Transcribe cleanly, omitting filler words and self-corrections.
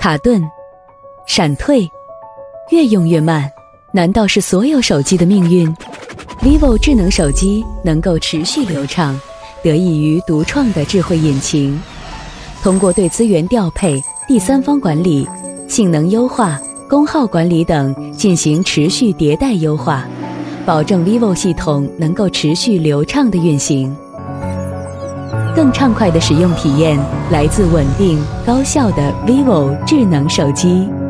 卡顿、闪退，越用越慢，难道是所有手机的命运？ vivo 智能手机能够持续流畅，得益于独创的智慧引擎，通过对资源调配、第三方管理、性能优化、功耗管理等进行持续迭代优化，保证 vivo 系统能够持续流畅的运行。更畅快的使用体验来自稳定高效的 vivo 智能手机。